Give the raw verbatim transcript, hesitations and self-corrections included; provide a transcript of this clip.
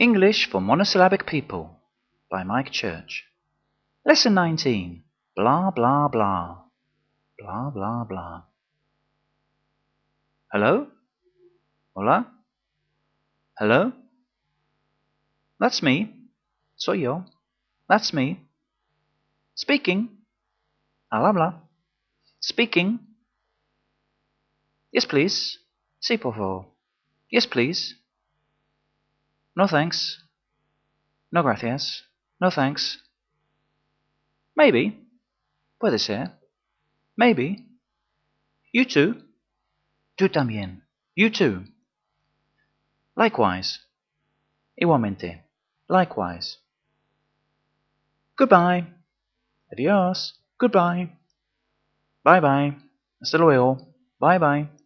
English for Monosyllabic People by Mike Church. Lesson nineteen. Blah, blah, blah. Blah, blah, blah. Hello? Hola? Hello? That's me. Soy yo. That's me. Speaking. Al habla. Speaking. Yes, please. Sí, por favor. Yes, please. No thanks. No gracias. No thanks. Maybe. Puede ser. Maybe. You too. Tú también. You too. Likewise. Igualmente. Likewise. Goodbye. Adios. Goodbye. Bye bye. Hasta luego. Bye bye.